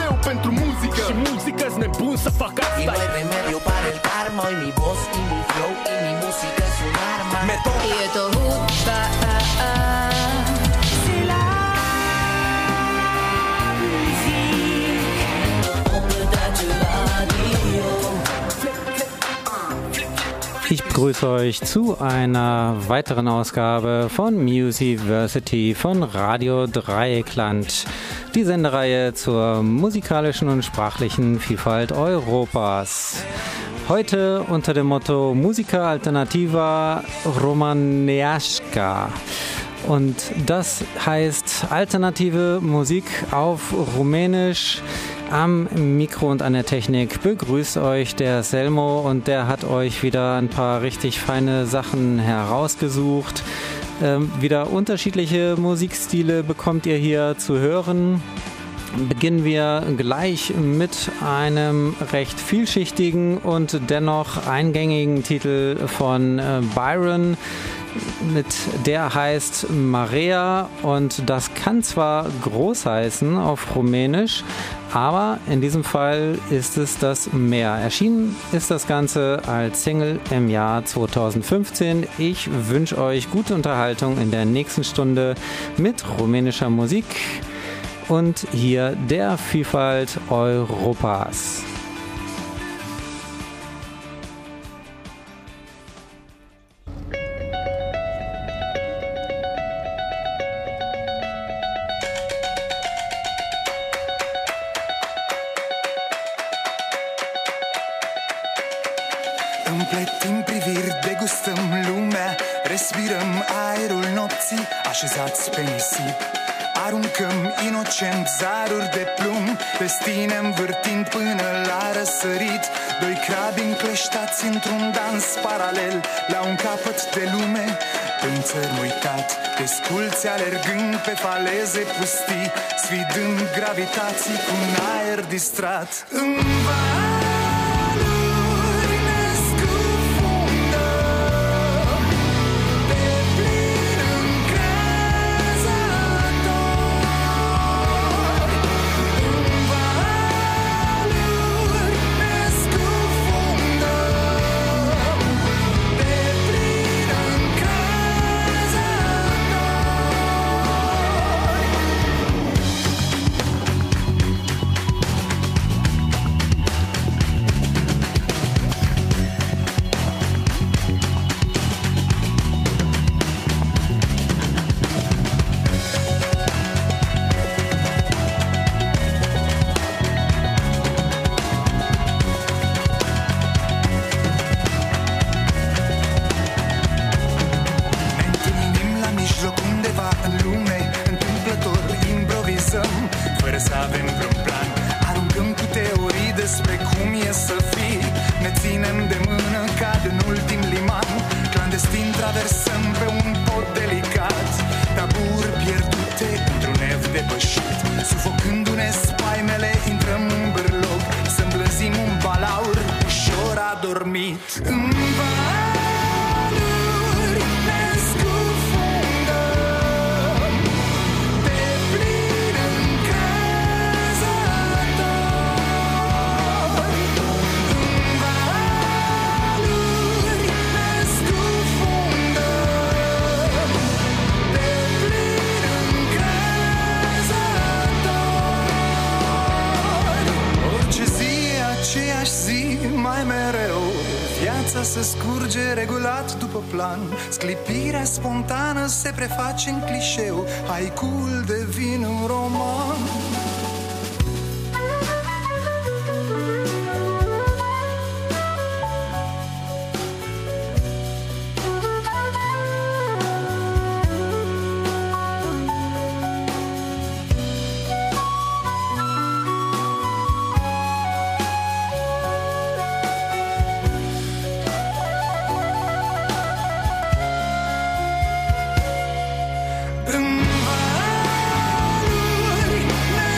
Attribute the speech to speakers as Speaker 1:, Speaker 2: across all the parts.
Speaker 1: Dumnezeu pentru muzică și muzică-s nebun să fac asta.
Speaker 2: Y no hay remedio para el karma. Hoy mi voz y mi flow y mi música es un arma.
Speaker 1: Me toca.
Speaker 3: Y esto gusta. C'est la musique. On peut toucher radio.
Speaker 4: Ich begrüße euch zu einer weiteren Ausgabe von Musiversity von Radio Dreieckland. Die Sendereihe zur musikalischen und sprachlichen Vielfalt Europas. Heute unter dem Motto Musica Alternativa Romaneasca. Und das heißt alternative Musik auf Rumänisch. Am Mikro und an der Technik begrüßt euch der Selmo und der hat euch wieder ein paar richtig feine Sachen herausgesucht. Wieder unterschiedliche Musikstile bekommt ihr hier zu hören. Beginnen wir gleich mit einem recht vielschichtigen und dennoch eingängigen Titel von Byron. Der heißt Marea und das kann zwar groß heißen auf Rumänisch, aber in diesem Fall ist es das Meer. Erschienen ist das Ganze als Single im Jahr 2015. Ich wünsche euch gute Unterhaltung in der nächsten Stunde mit rumänischer Musik und hier der Vielfalt Europas.
Speaker 5: Împletim priviri, degustăm lumea, respirăm aerul nopții, așezați pe nisip. Aruncăm inocent zaruri de plumb, destine învârtind până la răsărit. Doi crabi încleștați într-un dans paralel, la un capăt de lume, în țărm uitat. Desculți alergând pe faleze pustii, sfidând gravitații cu un aer distrat. În se scurge regulat după plan. Sclipirea spontană se preface în clișeu, haiku-ul devine un roman. În valuri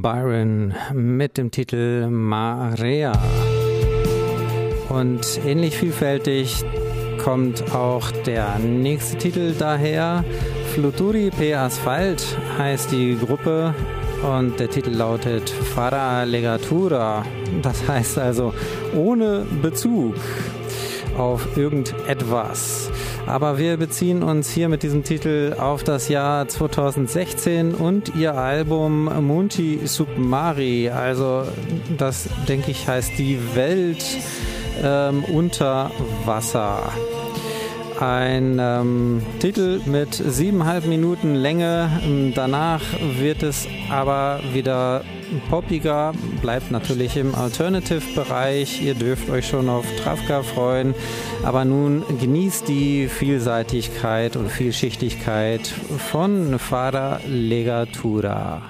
Speaker 4: Byron mit dem Titel Marea. Und ähnlich vielfältig kommt auch der nächste Titel daher. Fluturi pe Asphalt heißt die Gruppe und der Titel lautet Fara Legatura. Das heißt also ohne Bezug auf irgendetwas. Aber wir beziehen uns hier mit diesem Titel auf das Jahr 2016 und ihr Album Munti Submari. Also das, denke ich, heißt die Welt unter Wasser. Ein Titel mit 7,5 Minuten Länge. Danach wird es aber wieder poppiger, bleibt natürlich im Alternative-Bereich. Ihr dürft euch schon auf Travka freuen. Aber nun genießt die Vielseitigkeit und Vielschichtigkeit von Fara Legatura.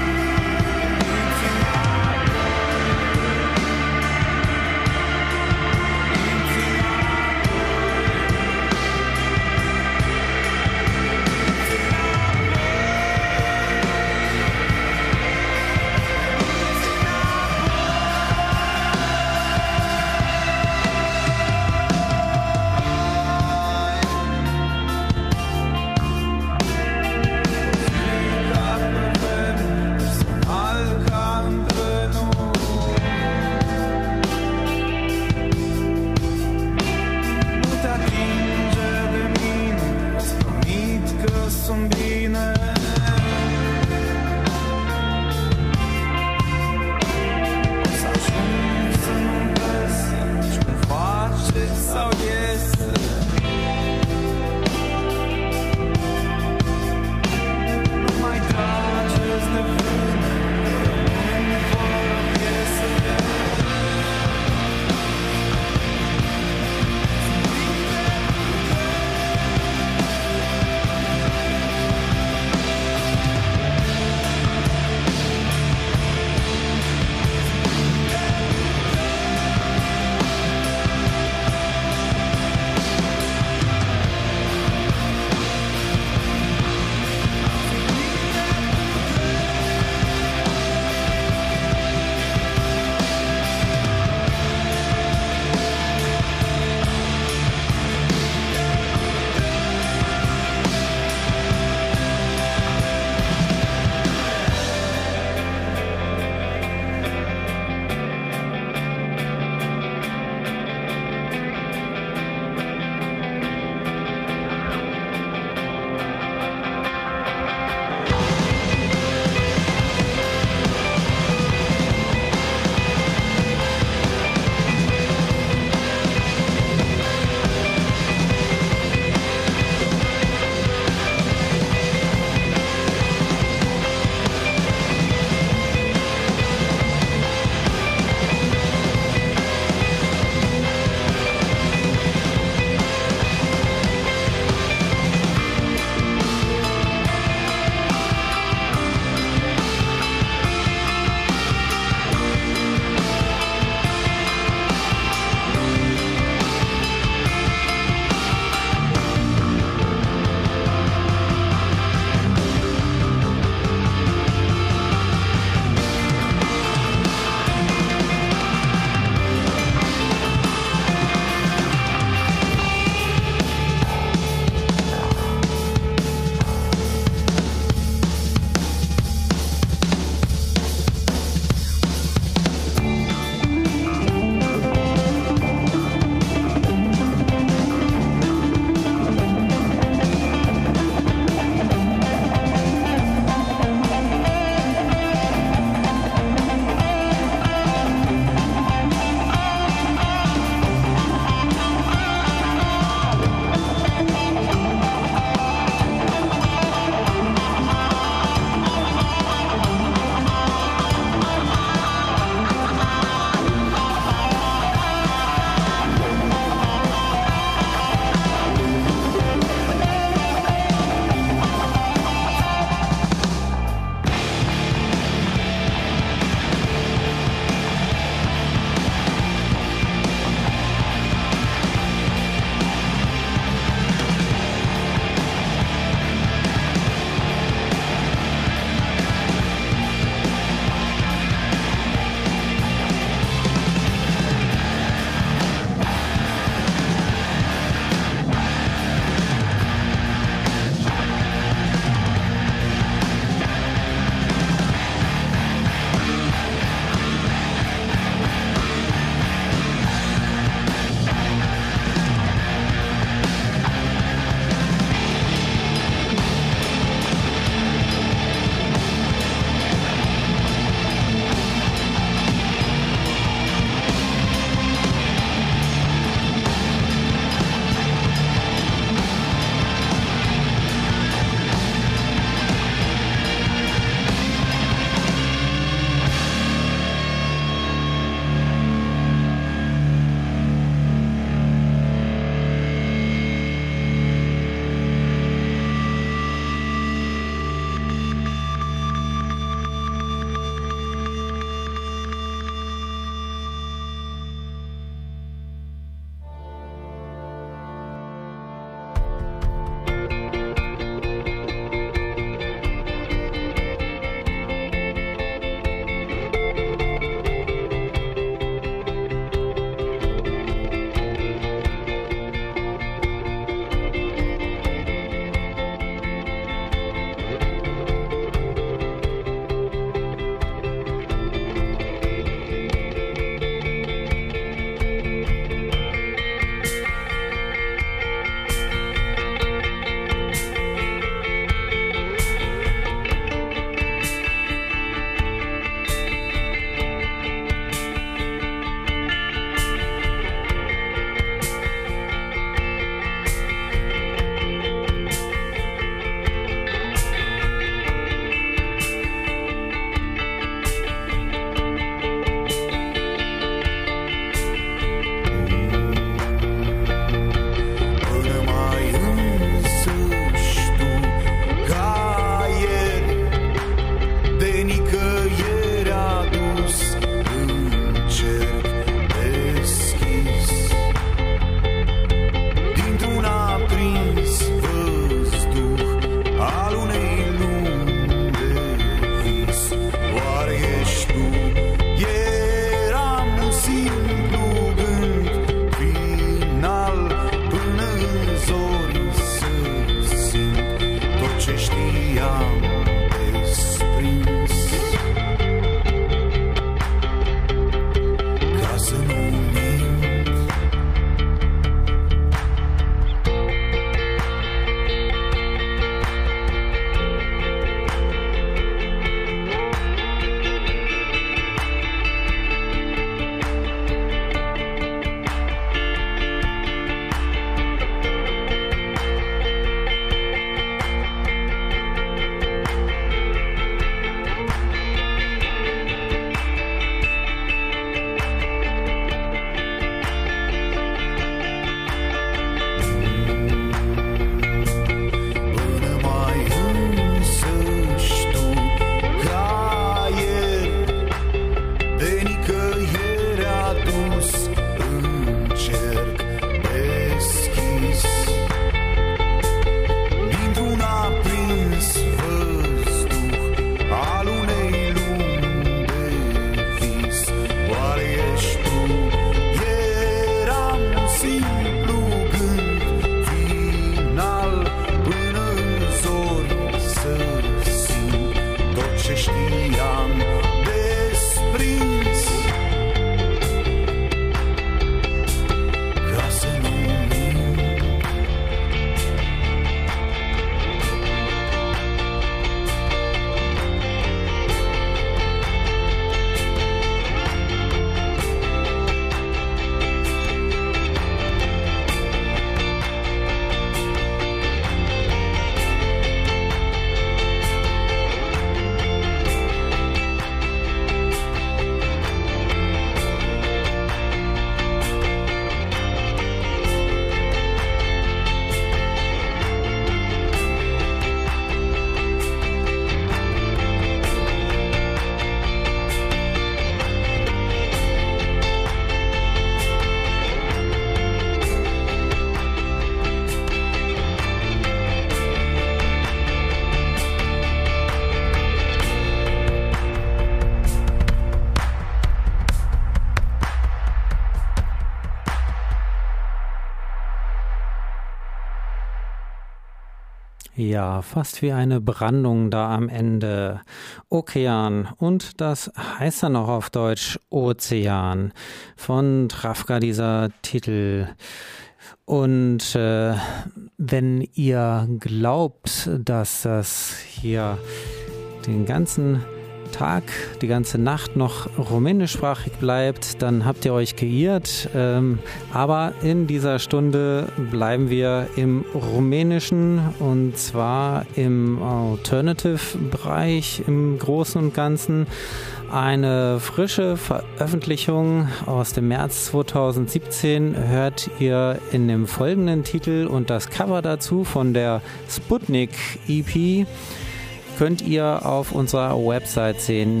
Speaker 4: Ja, fast wie eine Brandung da am Ende. Okean, und das heißt dann auch auf Deutsch Ozean. Von Trafka dieser Titel. Und wenn ihr glaubt, dass das hier den ganzen Tag, die ganze Nacht noch rumänischsprachig bleibt, dann habt ihr euch geirrt. Aber in dieser Stunde bleiben wir im Rumänischen, und zwar im Alternative-Bereich im Großen und Ganzen. Eine frische Veröffentlichung aus dem März 2017 hört ihr in dem folgenden Titel, und das Cover dazu von der Sputnik EP könnt ihr auf unserer Website sehen,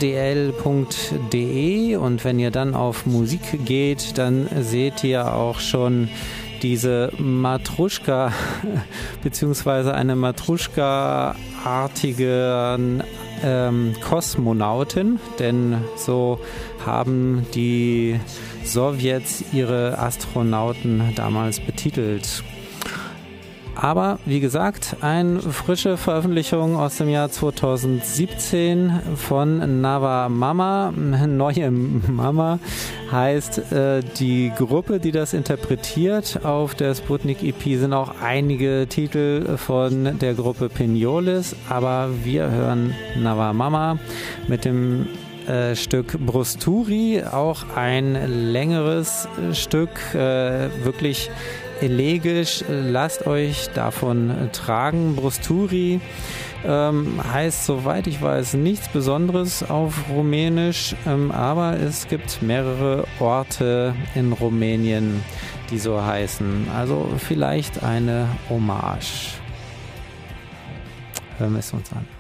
Speaker 4: rdl.de, und wenn ihr dann auf Musik geht, dann seht ihr auch schon diese Matruschka, beziehungsweise eine Matruschka-artige Kosmonautin, denn so haben die Sowjets ihre Astronauten damals betitelt. Aber wie gesagt, eine frische Veröffentlichung aus dem Jahr 2017 von Nava Mama. Neue Mama heißt die Gruppe, die das interpretiert. Auf der Sputnik EP sind auch einige Titel von der Gruppe Piniolis, aber wir hören Nava Mama mit dem Stück Brusturi, auch ein längeres Stück, wirklich elegisch, lasst euch davon tragen. Brusturi heißt, soweit ich weiß, nichts Besonderes auf Rumänisch, aber es gibt mehrere Orte in Rumänien, die so heißen. Also vielleicht eine Hommage. Hören wir es uns an.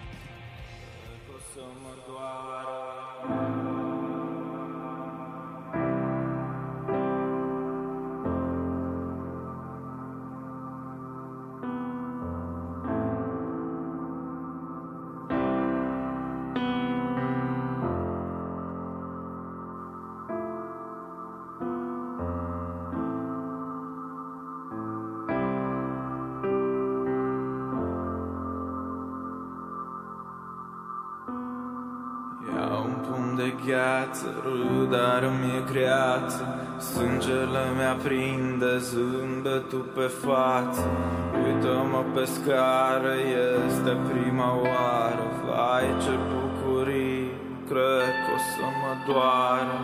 Speaker 6: Gheață, rudară mi-e greață, sângele mi-aprinde zâmbetul pe față. Uită-mă pe scară, este prima oară. Vai, ce bucurie, cred că o să mă doară.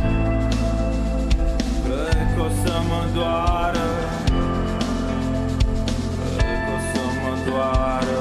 Speaker 6: Cred că o să mă doară. Cred că o să mă doară.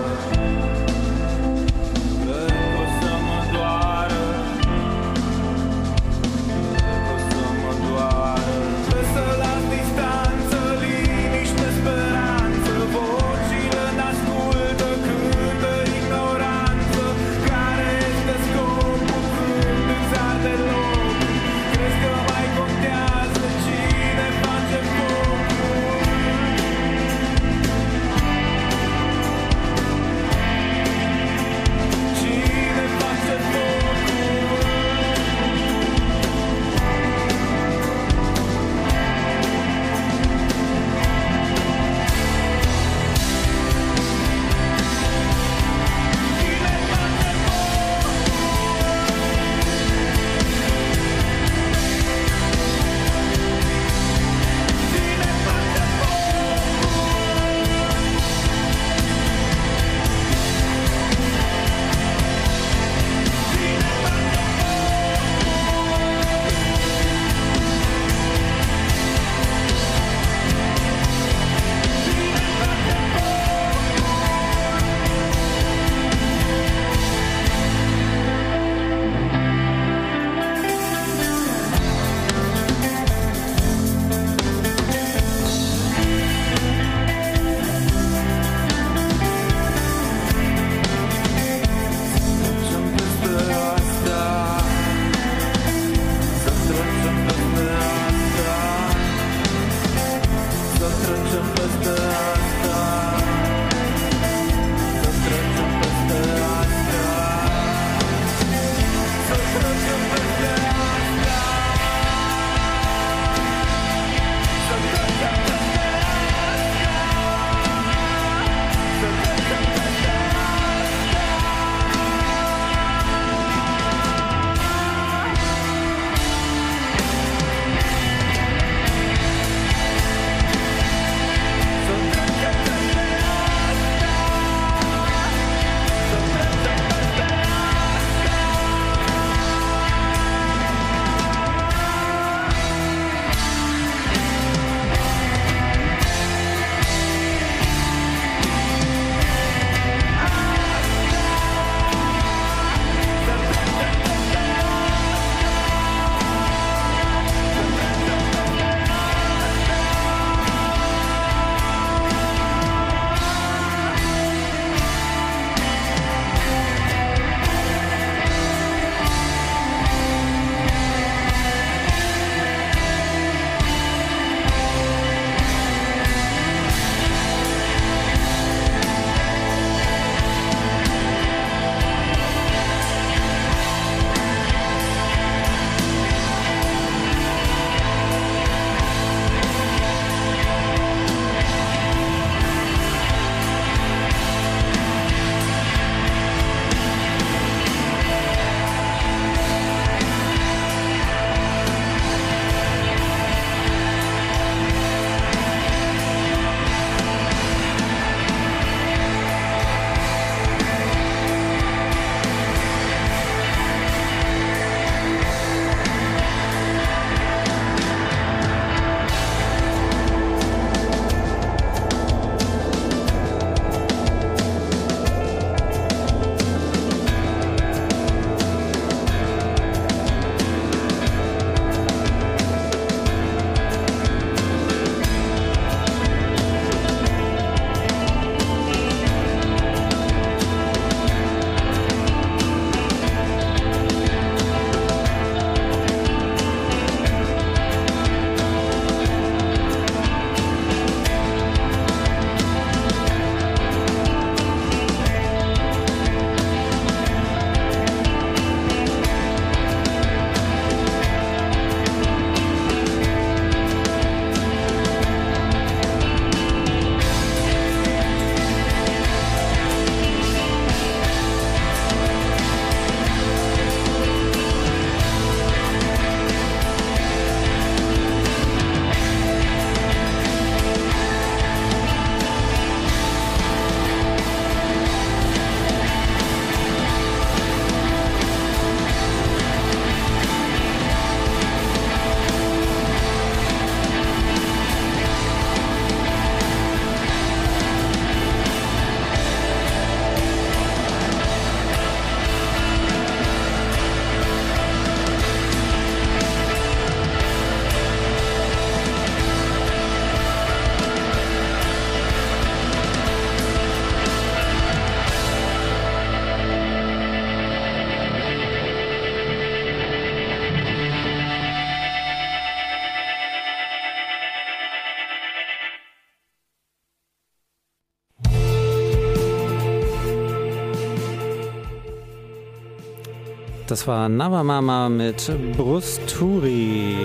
Speaker 4: Das war Navamama mit Brusturi.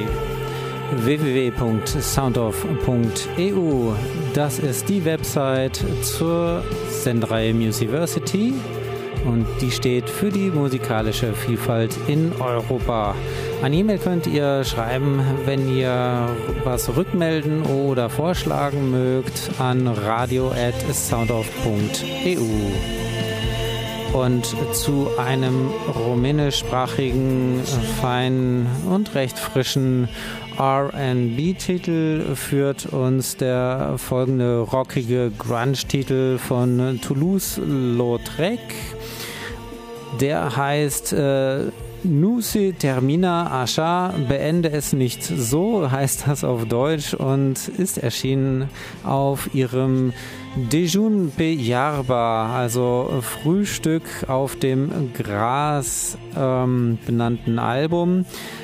Speaker 4: www.soundoff.eu. Das ist die Website zur Sendereihe Musiversity und die steht für die musikalische Vielfalt in Europa. Eine E-Mail könnt ihr schreiben, wenn ihr was rückmelden oder vorschlagen mögt, an radio@soundoff.eu. Und zu einem rumänischsprachigen, feinen und recht frischen R&B-Titel führt uns der folgende rockige Grunge-Titel von Toulouse-Lautrec. Der heißt Nu se termina așa, beende es nicht so, heißt das auf Deutsch und ist erschienen auf ihrem Dejun pe Iarba, also Frühstück auf dem Gras benannten Album.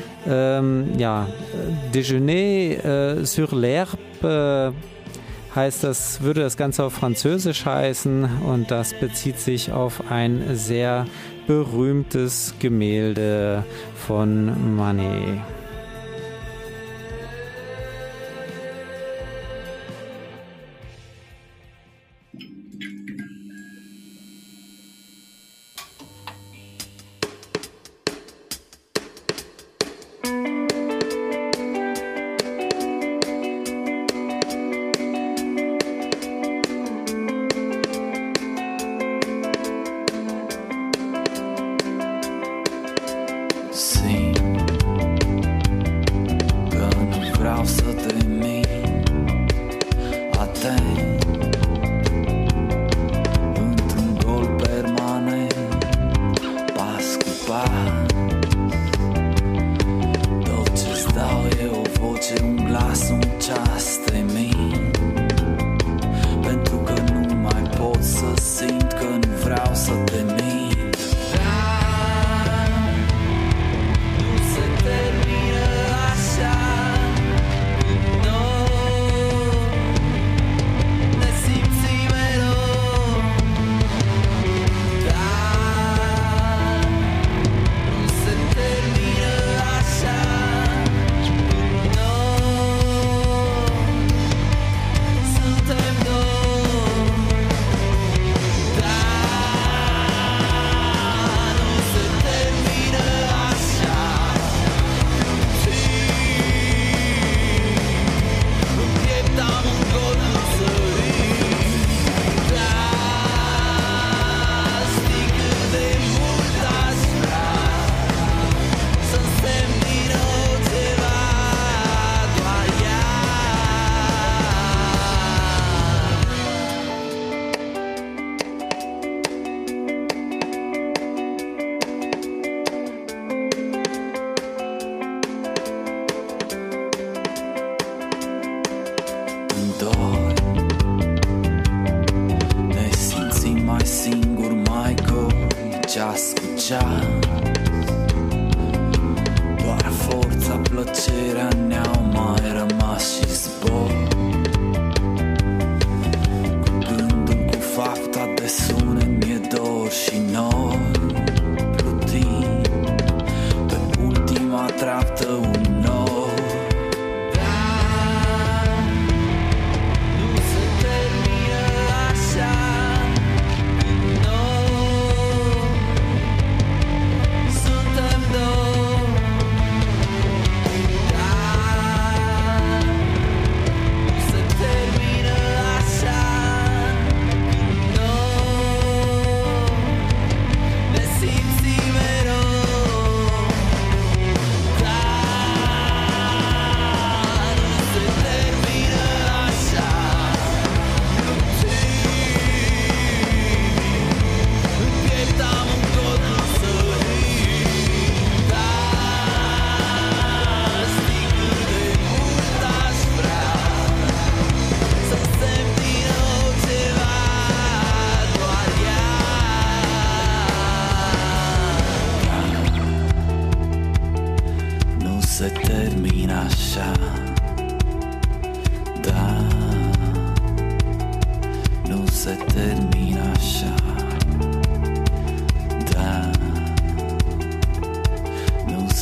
Speaker 4: Déjeuner sur l'herbe heißt das, würde das Ganze auf Französisch heißen und das bezieht sich auf ein sehr berühmtes Gemälde von Manet.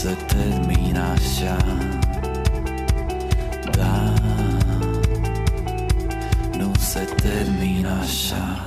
Speaker 7: se termina așa. Da, nu se termina așa.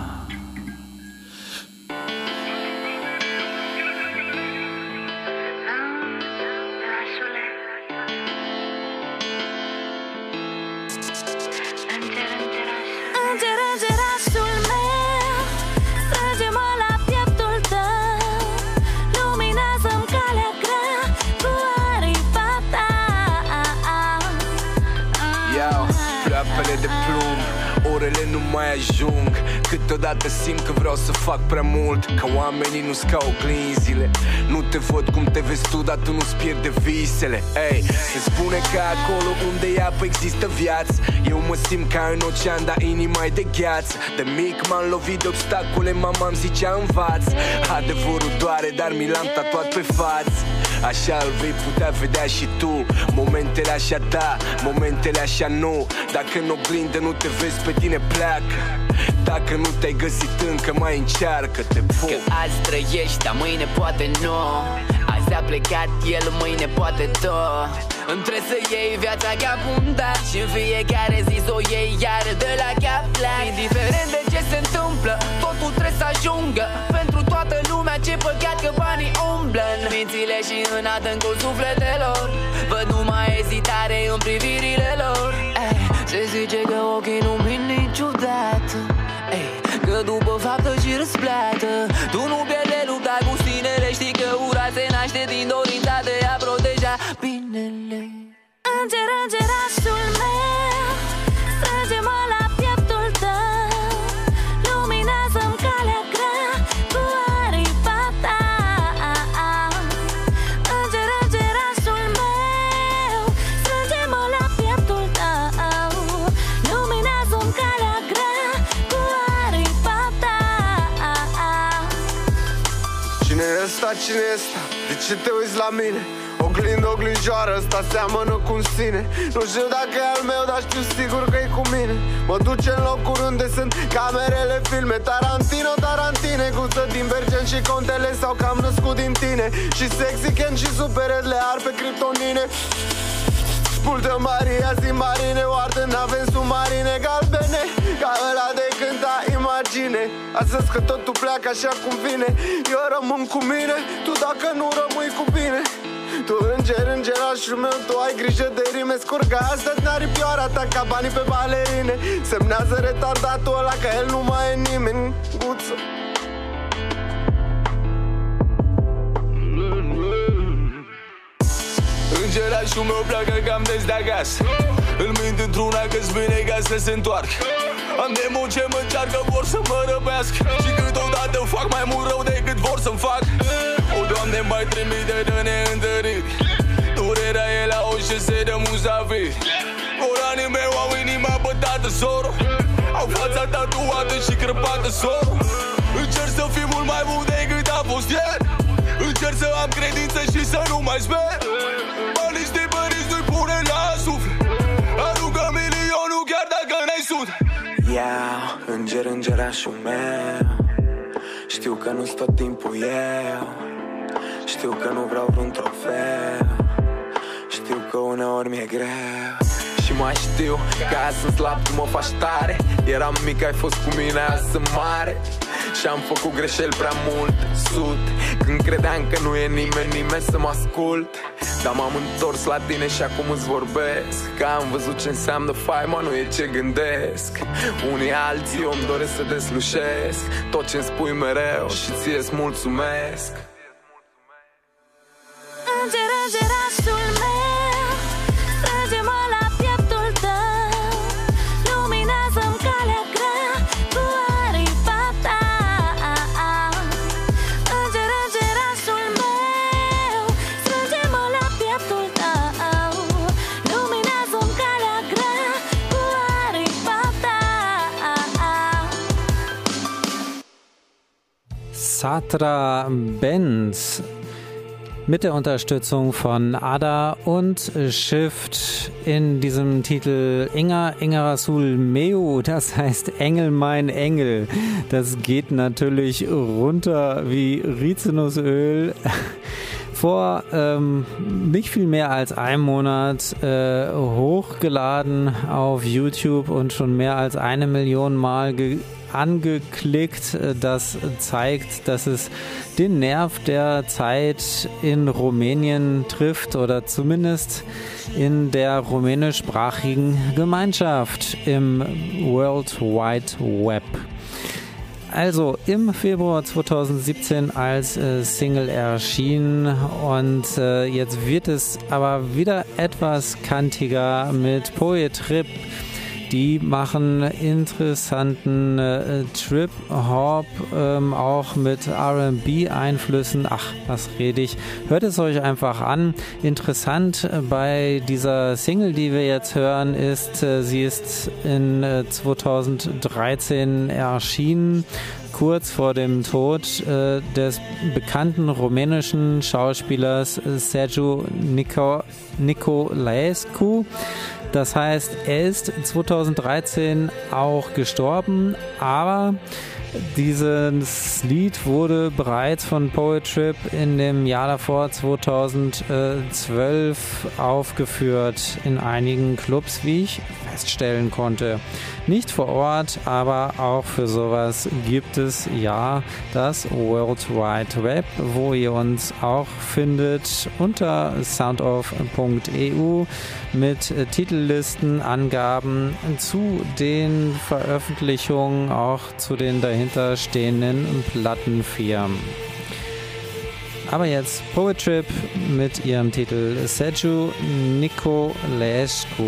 Speaker 8: De plumb, orele nu mai ajung. Câteodată simt că vreau să fac prea mult, că oamenii nu-s ca oglinzile. Nu te văd cum te vezi tu, dar tu nu-ți pierde visele. Ei, se spune că acolo unde e apă există viață. Eu mă simt ca în ocean, dar inima e de gheață. De mic m-am lovit de obstacole, mama-mi zicea învață. Adevărul doare, dar mi l-am tatuat pe față. Așa îl vei putea vedea și tu. Momentele așa da, momentele așa nu. Dacă în oglindă nu te vezi pe tine, pleacă. Dacă nu te-ai găsit încă, mai încearcă, te pup.
Speaker 9: Că azi trăiești, dar mâine poate nu. Azi a plecat el, mâine poate tot. Îmi trebuie să iei viața ca pundat și în fiecare zi s-o iei iar de la cap-lac. Indiferent de ce se întâmplă, totul trebuie să ajungă. Pentru toată lumea, ce păcat că banii umblă în mințile și în adâncul sufletelor. Văd numai ezitare în privirile lor. Se zice că ochii nu mint niciodată, că după faptă și răsplată tu nu pierde lupta cu sinele. Știi că ura se naște din dorința de a proteja binele.
Speaker 10: Înger, îngerașul meu, strânge-mă la pieptul tău. Luminează-mi calea grea cu aripa ta. Înger, îngerașul meu, strânge-mă la pieptul tău. Luminează-mi calea grea cu aripa ta.
Speaker 8: Cine e ăsta, cine e ăsta? De ce te uiți la mine? Oglindă, oglinjoară, ăsta seamănă cu sine. Nu știu dacă e al meu, dar știu sigur că e cu mine. Mă duce în locuri unde sunt camerele, filme Tarantino, Tarantine, Guță, Divergent și Contele sau că am născut din tine. Și Sexy Ken și Superele ar pe criptonine. Spultă Maria, zi marine, oardă nave submarine galbene, ca ăla de cânta Imagine. Astăzi că totul pleacă așa cum vine, eu rămân cu mine, tu dacă nu rămâi cu bine. Tu înger, îngerașul meu, tu ai grijă de rime. Scurga astăzi n-aripioara ta ca banii pe balerine. Semnează retardatul ăla că el nu mai e nimeni. Guță. Îngerașul meu pleacă cam des de acasă. Îl mint într-una că-ți vine ca să se întoarcă. Am demoni ce mă încearcă, vor să mă răpească. Și câteodată fac mai mult rău decât vor să-mi fac. O, Doamne, mai trimite de neîntăriri. Durerea e la o șese de muzafiri. Coranii mei au inima bătată, soro. Au fața tatuată și crăpată, soro. Încerc să fiu mult mai bun decât a fost ieri. Încerc să am credință și să nu mai sper. Banii stipăriți nu-i pune la suflet. Aruncă milionul chiar dacă n-ai sud. Iau, înger, îngerașul meu. Știu că nu-s tot timpul eu. Știu că nu vreau vreun trofeu. Știu că uneori mi-e greu. Și mai știu că azi sunt slab, tu mă faci tare. Eram mic, ai fost cu mine, azi sunt mare. Și-am făcut greșeli prea mult, sud. Când credeam că nu e nimeni să mă ascult. Dar m-am întors la tine și acum îți vorbesc. Că am văzut ce înseamnă faima, nu e ce gândesc. Unii alții eu îmi doresc să deslușesc tot ce-mi spui mereu și ție-ți mulțumesc.
Speaker 10: Înger, îngerașul meu, strânge-mă la pieptul tău. Luminează-mi calea grea cu aripa ta. Înger, îngerașul meu, strânge-mă la pieptul tău. Luminează-mi calea grea cu aripa ta.
Speaker 4: Satra Benz mit der Unterstützung von Ada und Shift in diesem Titel Inga Rasul Meu, das heißt Engel mein Engel. Das geht natürlich runter wie Rizinusöl. vor nicht viel mehr als einem Monat hochgeladen auf YouTube und schon mehr als 1 Million Mal angeklickt. Das zeigt, dass es den Nerv der Zeit in Rumänien trifft oder zumindest in der rumänischsprachigen Gemeinschaft im World Wide Web. Also im Februar 2017 als Single erschienen und jetzt wird es aber wieder etwas kantiger mit Poetrip. Die machen interessanten Trip-Hop, auch mit R&B-Einflüssen. Ach, was rede ich? Hört es euch einfach an. Interessant bei dieser Single, die wir jetzt hören, ist, sie ist in 2013 erschienen, kurz vor dem Tod des bekannten rumänischen Schauspielers Sergiu Nicolaescu. Das heißt, er ist 2013 auch gestorben, aber dieses Lied wurde bereits von Poetrip in dem Jahr davor, 2012, aufgeführt in einigen Clubs, wie ich feststellen konnte. Nicht vor Ort, aber auch für sowas gibt es ja das World Wide Web, wo ihr uns auch findet unter soundoff.eu mit Titellisten, Angaben zu den Veröffentlichungen, auch zu den dahinter stehenden Plattenfirmen. Aber jetzt Poetrip mit ihrem Titel Sergiu Nicolaescu.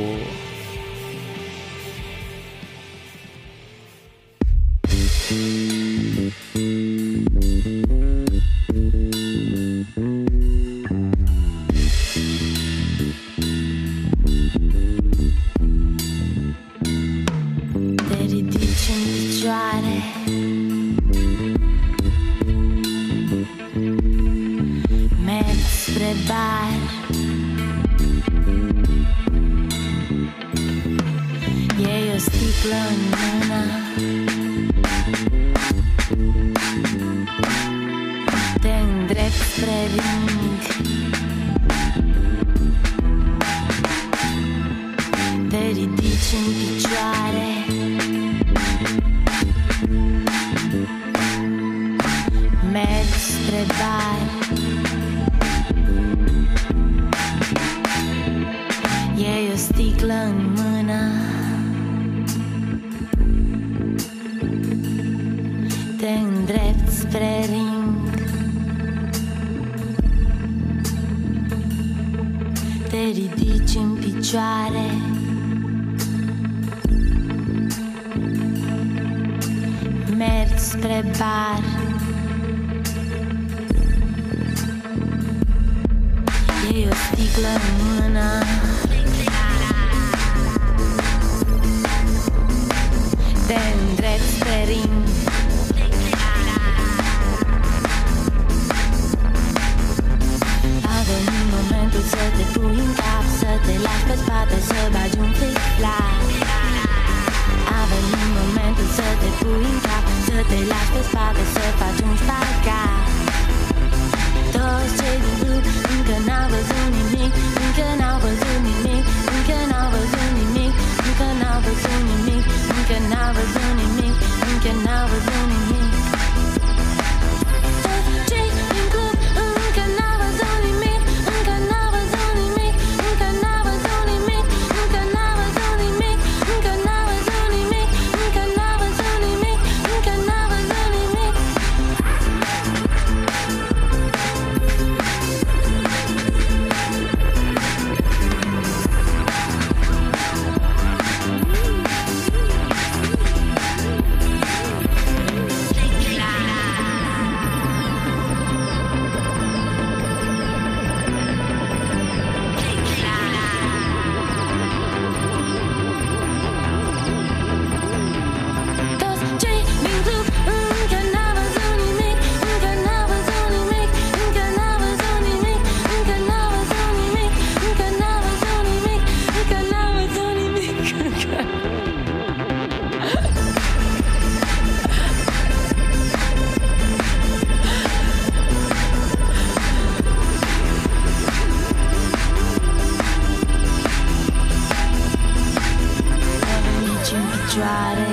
Speaker 10: pare.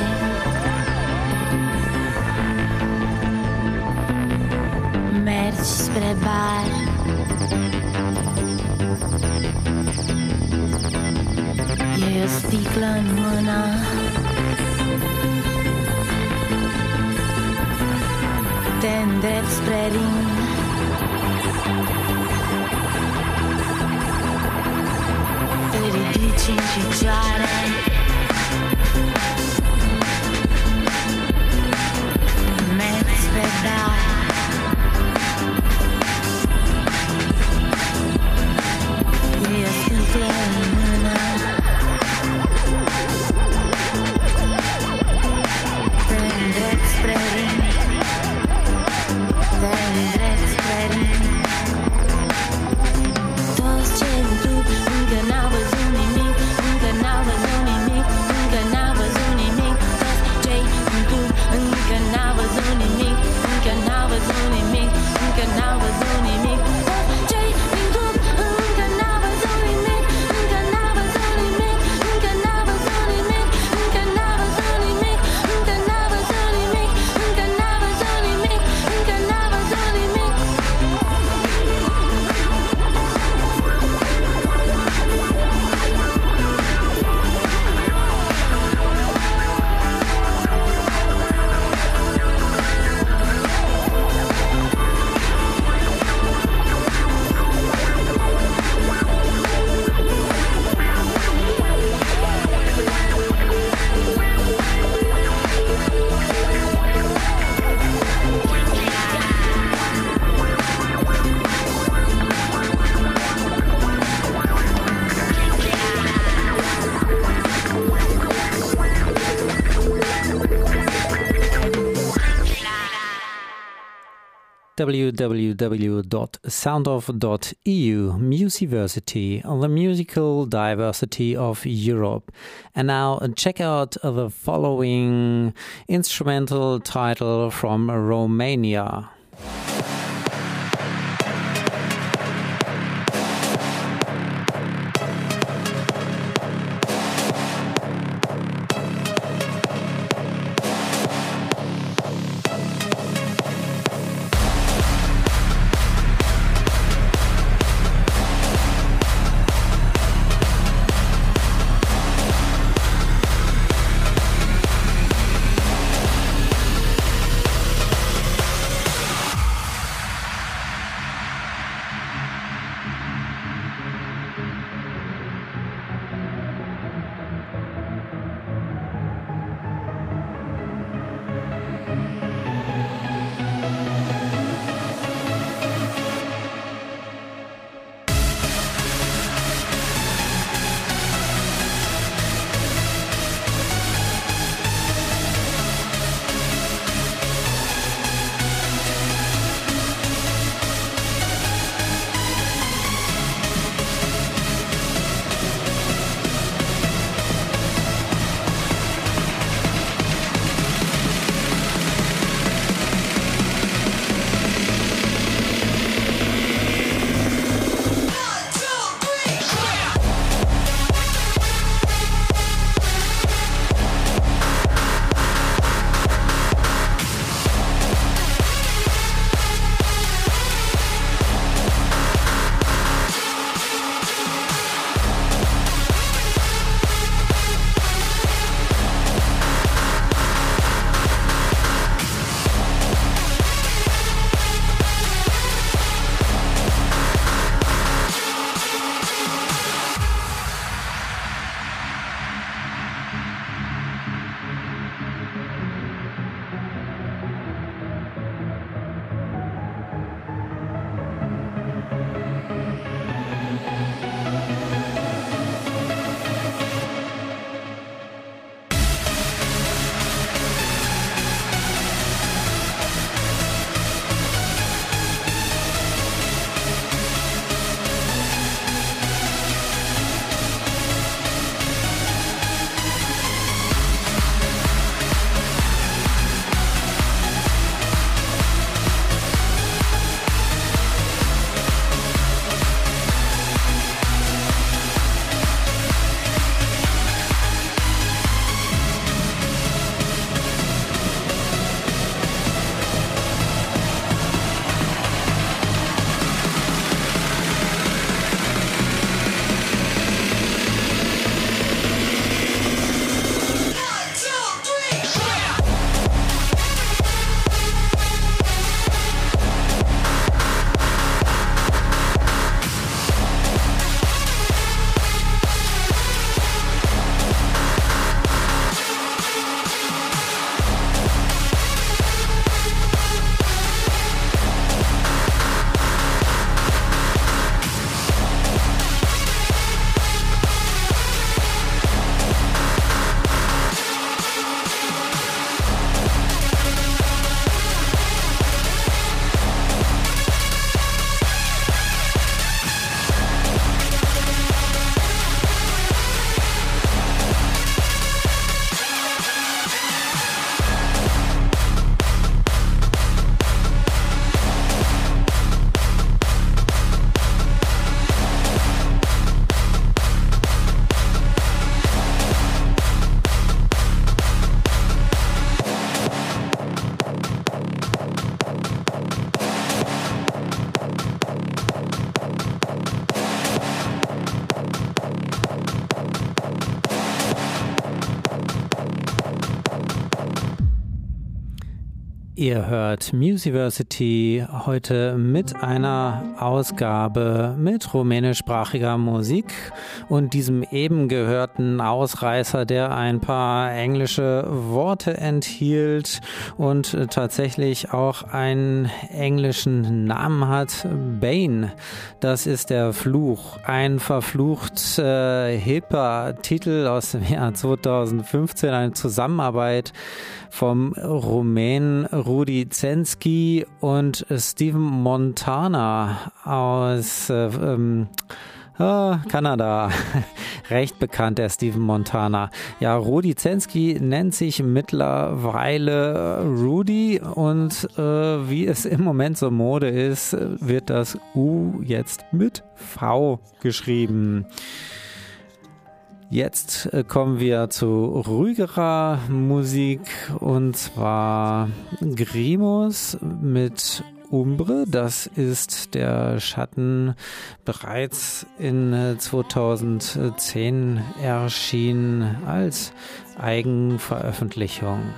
Speaker 10: Mergi spre bar, iei o sticlă în mână, te îndrepți spre ring, te ridici în picioare, mergi spre bar, iei o sticlă în mână, te îndrepți spre ring, te îndrepți spre ring. Toți cei în club încă n-au văzut nimic, încă n-au văzut nimic, încă n-au văzut nimic. Toți cei în club încă n-au văzut nimic, încă n-au văzut nimic, încă n-au văzut nimic. Toți cei din club încă n-au văzut nimic, încă n-au văzut nimic, încă n-au văzut nimic, încă n-au văzut nimic, încă n-au văzut nimic, încă n-au văzut nimic, încă n-au văzut nimic.
Speaker 4: www.soundoff.eu, Musiversity, the musical diversity of Europe. And now check out the following instrumental title from Romania. Ihr hört Musiversity heute mit einer Ausgabe mit rumänischsprachiger Musik und diesem eben gehörten Ausreißer, der ein paar englische Worte enthielt und tatsächlich auch einen englischen Namen hat. Bane, das ist der Fluch. Ein verflucht hipper Titel aus dem Jahr 2015, eine Zusammenarbeit vom Rumänen Rudi Zenski und Steven Montana aus Kanada. Recht bekannt, der Steven Montana. Ja, Rudi Zenski nennt sich mittlerweile Rudi und wie es im Moment so Mode ist, wird das U jetzt mit V geschrieben. Jetzt kommen wir zu ruhigerer Musik und zwar Grimus mit Umbre. Das ist der Schatten, bereits in 2010 erschienen als Eigenveröffentlichung.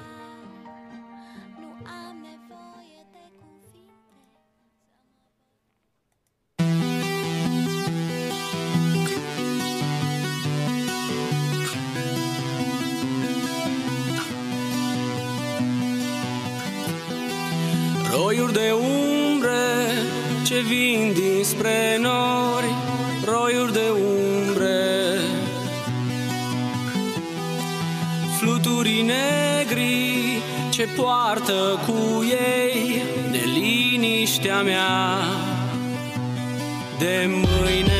Speaker 11: Roiuri de umbre ce vin dinspre nori, roiuri de umbre, fluturi negri ce poartă cu ei neliniștea mea de mâine.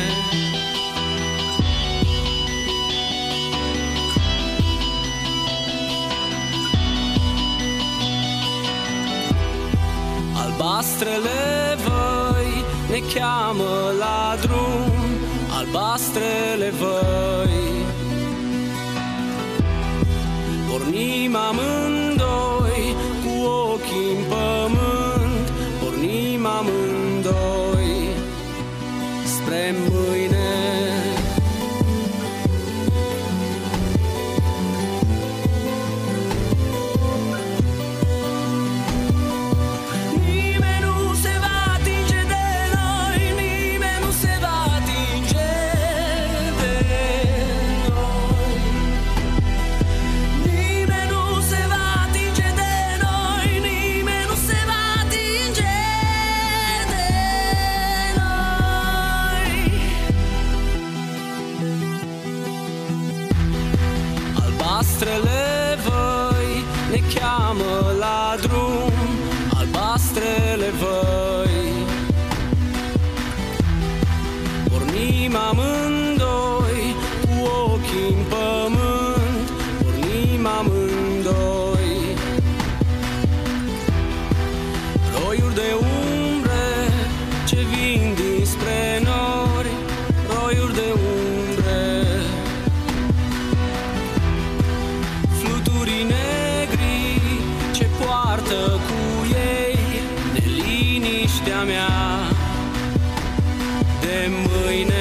Speaker 11: Albastrele văi ne cheamă la drum, albastrele văi. Pornim amândoi cu ochii în pământ, pornim amândoi spre mâine. Albastrele văi ne cheamă la drum, albastrele văi. Pornim amândoi cu ochii în pământ, pornim amândoi. Roiuri de umbre ce vin dinspre nori, roiuri de umbre. Cu ei neliniștea mea de mâine.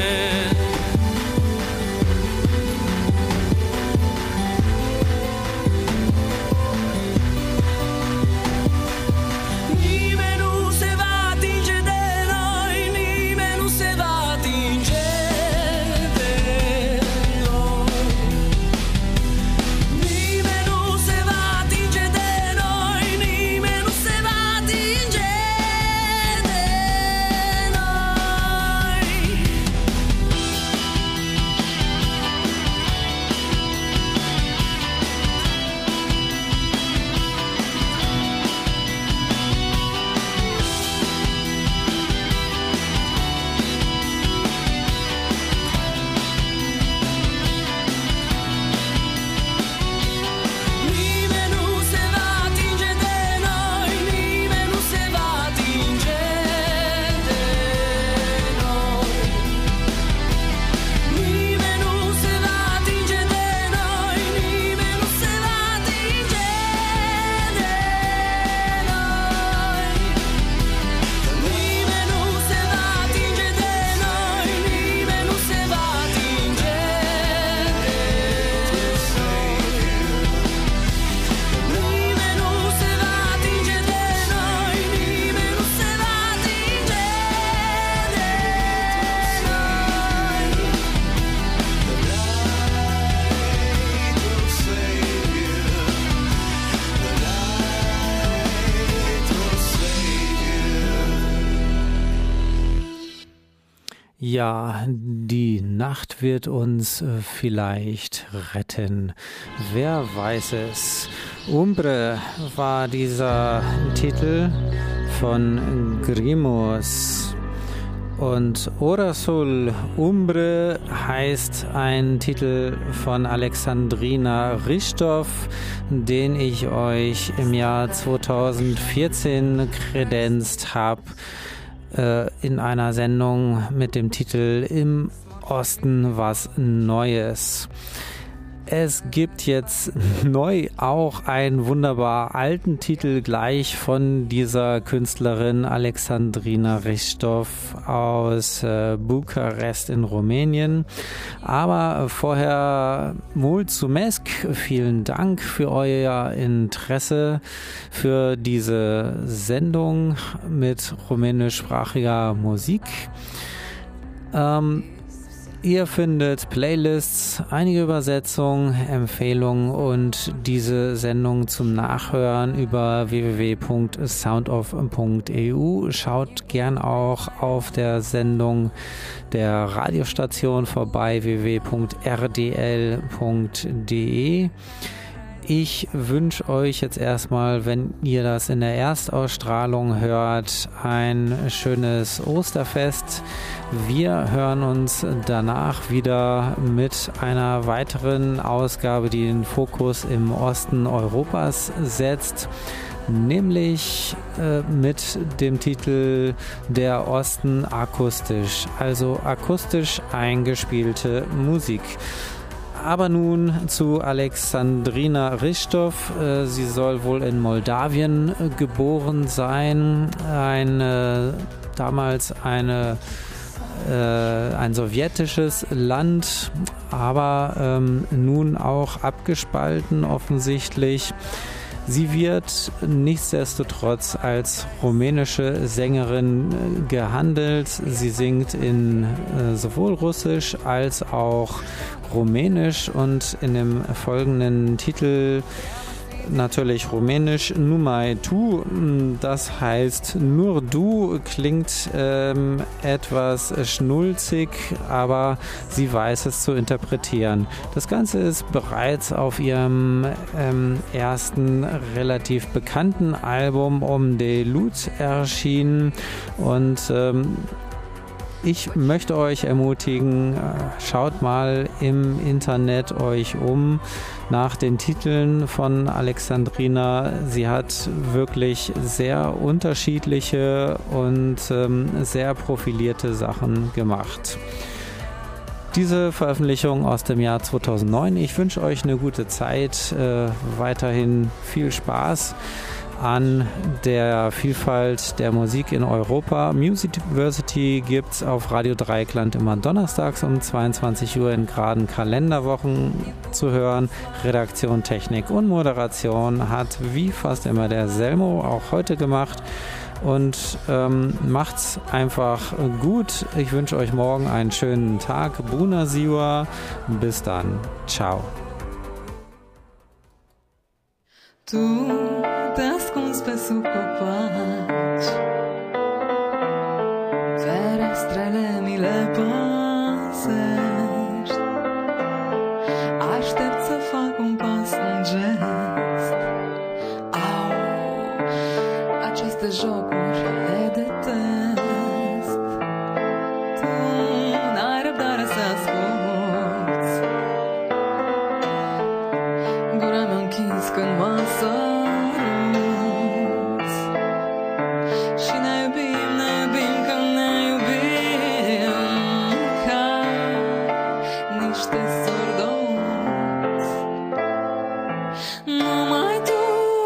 Speaker 4: Ja, die Nacht wird uns vielleicht retten. Wer weiß es? Umbre war dieser Titel von Grimus. Und Ora Sol Umbre heißt ein Titel von Alexandrina Richthof, den ich euch im Jahr 2014 kredenzt habe in einer Sendung mit dem Titel Im Osten was Neues. Es gibt jetzt neu auch einen wunderbar alten Titel gleich von dieser Künstlerin Alexandrina Richthof aus Bukarest in Rumänien. Aber vorher Mulțumesc, vielen Dank für euer Interesse für diese Sendung mit rumänischsprachiger Musik. Ihr findet Playlists, einige Übersetzungen, Empfehlungen und diese Sendung zum Nachhören über www.soundof.eu. Schaut gern auch auf der Sendung der Radiostation vorbei, www.rdl.de. Ich wünsche euch jetzt erstmal, wenn ihr das in der Erstausstrahlung hört, ein schönes Osterfest. Wir hören uns danach wieder mit einer weiteren Ausgabe, die den Fokus im Osten Europas setzt, nämlich mit dem Titel Der Osten akustisch, also akustisch eingespielte Musik. Aber nun zu Alexandrina Richthof. Sie soll wohl in Moldawien geboren sein. Damals ein sowjetisches Land, aber nun auch abgespalten offensichtlich. Sie wird nichtsdestotrotz als rumänische Sängerin gehandelt. Sie singt in sowohl Russisch als auch Rumänisch und in dem folgenden Titel natürlich Rumänisch Numai Tu, das heißt nur du, klingt etwas schnulzig, aber sie weiß es zu interpretieren. Das Ganze ist bereits auf ihrem ersten relativ bekannten Album Om de Lut erschienen und ich möchte euch ermutigen, schaut mal im Internet euch um nach den Titeln von Alexandrina. Sie hat wirklich sehr unterschiedliche und sehr profilierte Sachen gemacht. Diese Veröffentlichung aus dem Jahr 2009. Ich wünsche euch eine gute Zeit, weiterhin viel Spaß an der Vielfalt der Musik in Europa. Musicversity gibt es auf Radio Dreieckland immer donnerstags um 22 Uhr in geraden Kalenderwochen zu hören. Redaktion, Technik und Moderation hat wie fast immer der Selmo auch heute gemacht. Und macht's einfach gut. Ich wünsche euch morgen einen schönen Tag. Bună ziua. Bis dann. Ciao.
Speaker 12: Tu te ascunzi pe sub copaci, ferestrele mi le păsești. Aștept să fac un pas, un gest. Au, aceste jocuri le detest. Tu n-ai răbdare să asculți. Gura mea închis când mă săruți. Și ne iubim când ne iubim ca niște sordoți. Numai tu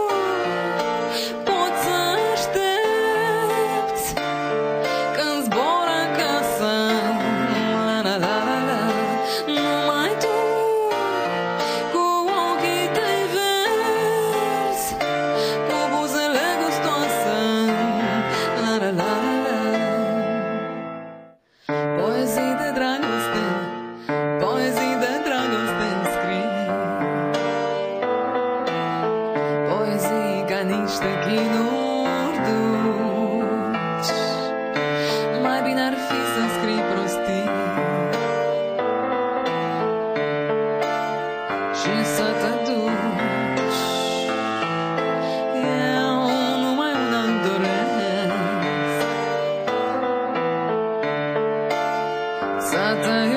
Speaker 12: poți să aștepți când zbor acasă. La la la la la. Numai tu cu ochii tăi verzi, cu buzele gustoase. La la la la la. Poezii de dragoste, poezii de dragoste scrii. Poezii ca niște chinuri duci. Mai bine ar fi să scrii prostii. să te